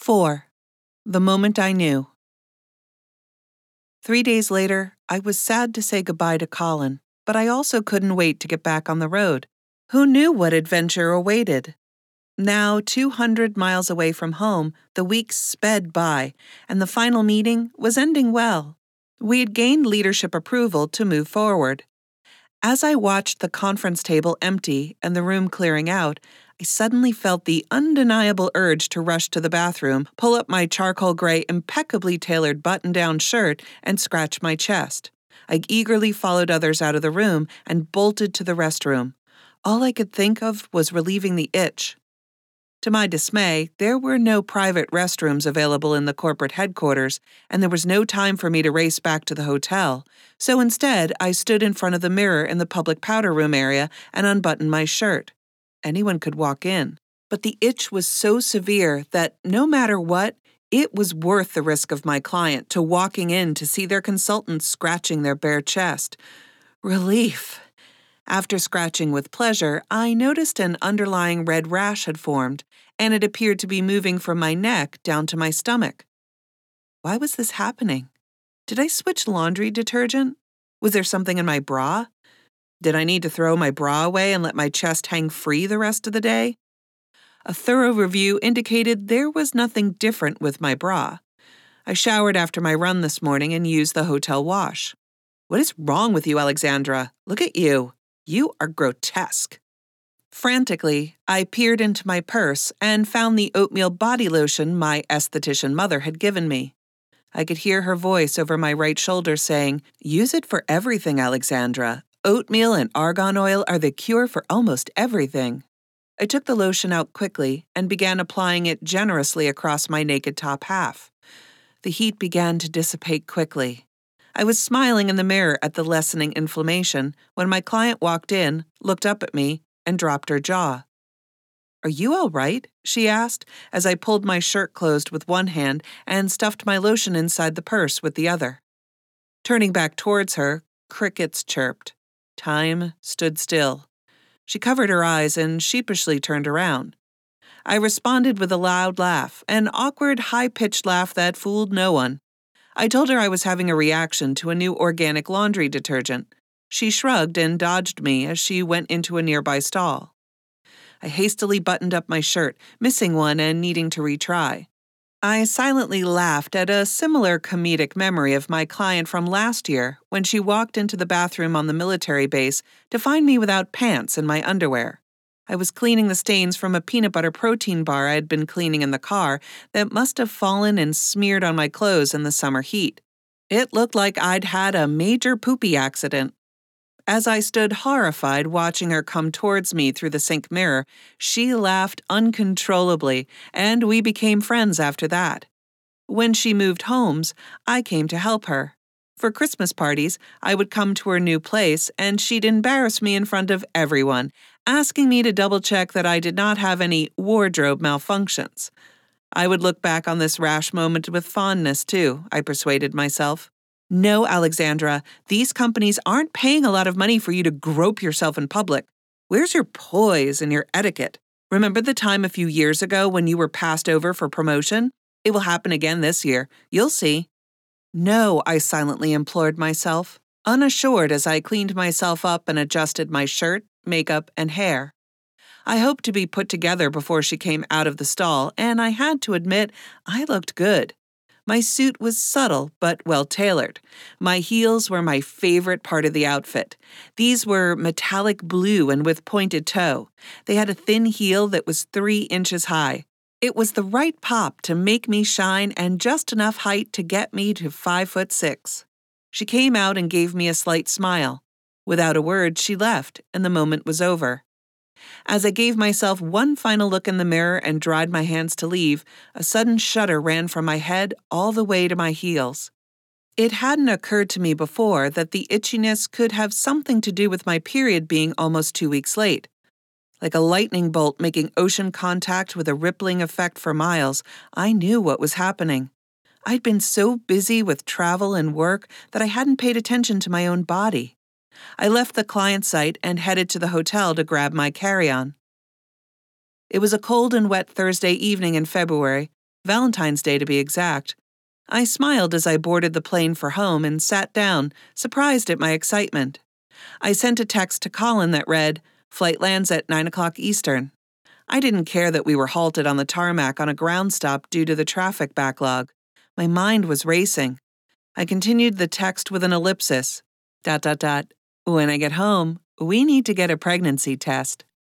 4. The moment I knew. 3 days later, I was sad to say goodbye to Colin, but I also couldn't wait to get back on the road. Who knew what adventure awaited? Now, 200 miles away from home, the weeks sped by, and the final meeting was ending well. We had gained leadership approval to move forward. As I watched the conference table empty and the room clearing out, I suddenly felt the undeniable urge to rush to the bathroom, pull up my charcoal gray, impeccably tailored button-down shirt, and scratch my chest. I eagerly followed others out of the room and bolted to the restroom. All I could think of was relieving the itch. To my dismay, there were no private restrooms available in the corporate headquarters, and there was no time for me to race back to the hotel. So instead, I stood in front of the mirror in the public powder room area and unbuttoned my shirt. Anyone could walk in. But the itch was so severe that no matter what, it was worth the risk of my client to walking in to see their consultant scratching their bare chest. Relief. After scratching with pleasure, I noticed an underlying red rash had formed, and it appeared to be moving from my neck down to my stomach. Why was this happening? Did I switch laundry detergent? Was there something in my bra? Did I need to throw my bra away and let my chest hang free the rest of the day? A thorough review indicated there was nothing different with my bra. I showered after my run this morning and used the hotel wash. What is wrong with you, Alexandra? Look at you. You are grotesque. Frantically, I peered into my purse and found the oatmeal body lotion my esthetician mother had given me. I could hear her voice over my right shoulder saying, "Use it for everything, Alexandra. Oatmeal and argan oil are the cure for almost everything." I took the lotion out quickly and began applying it generously across my naked top half. The heat began to dissipate quickly. I was smiling in the mirror at the lessening inflammation when my client walked in, looked up at me, and dropped her jaw. "Are you all right?" she asked, as I pulled my shirt closed with one hand and stuffed my lotion inside the purse with the other. Turning back towards her, crickets chirped. Time stood still. She covered her eyes and sheepishly turned around. I responded with a loud laugh, an awkward, high-pitched laugh that fooled no one. I told her I was having a reaction to a new organic laundry detergent. She shrugged and dodged me as she went into a nearby stall. I hastily buttoned up my shirt, missing one and needing to retry. I silently laughed at a similar comedic memory of my client from last year when she walked into the bathroom on the military base to find me without pants and my underwear. I was cleaning the stains from a peanut butter protein bar I had been cleaning in the car that must have fallen and smeared on my clothes in the summer heat. It looked like I'd had a major poopy accident. As I stood horrified watching her come towards me through the sink mirror, she laughed uncontrollably, and we became friends after that. When she moved homes, I came to help her. For Christmas parties, I would come to her new place, and she'd embarrass me in front of everyone, asking me to double-check that I did not have any wardrobe malfunctions. I would look back on this rash moment with fondness, too, I persuaded myself. No, Alexandra, these companies aren't paying a lot of money for you to grope yourself in public. Where's your poise and your etiquette? Remember the time a few years ago when you were passed over for promotion? It will happen again this year. You'll see. No, I silently implored myself, unassured as I cleaned myself up and adjusted my shirt, makeup, and hair. I hoped to be put together before she came out of the stall, and I had to admit I looked good. My suit was subtle but well-tailored. My heels were my favorite part of the outfit. These were metallic blue and with pointed toe. They had a thin heel that was 3 inches high. It was the right pop to make me shine and just enough height to get me to 5'6". She came out and gave me a slight smile. Without a word, she left, and the moment was over. As I gave myself one final look in the mirror and dried my hands to leave, a sudden shudder ran from my head all the way to my heels. It hadn't occurred to me before that the itchiness could have something to do with my period being almost 2 weeks late. Like a lightning bolt making ocean contact with a rippling effect for miles, I knew what was happening. I'd been so busy with travel and work that I hadn't paid attention to my own body. I left the client site and headed to the hotel to grab my carry-on. It was a cold and wet Thursday evening in February, Valentine's Day to be exact. I smiled as I boarded the plane for home and sat down, surprised at my excitement. I sent a text to Colin that read, "Flight lands at 9 o'clock Eastern." I didn't care that we were halted on the tarmac on a ground stop due to the traffic backlog. My mind was racing. I continued the text with an ellipsis. ... When I get home, we need to get a pregnancy test.